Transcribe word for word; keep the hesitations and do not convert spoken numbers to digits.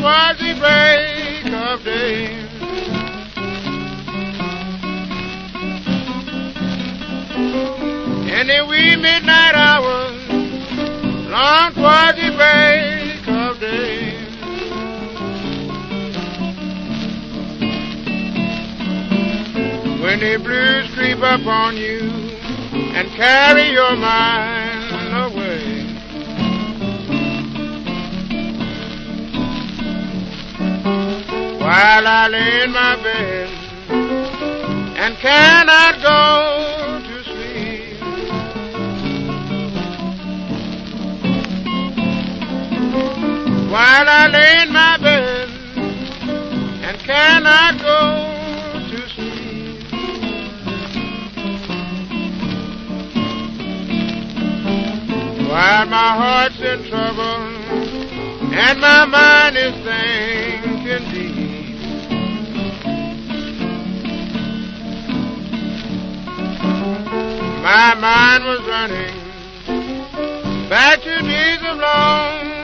towards the break of day. In the wee midnight hours, long towards the break of day. When the blues creep up on you and carry your mind away. While I lay in my bed and cannot go to sleep. While I lay in my bed and cannot go to sleep. While my heart's in trouble and my mind is thinking deep. My mind was running back to days of long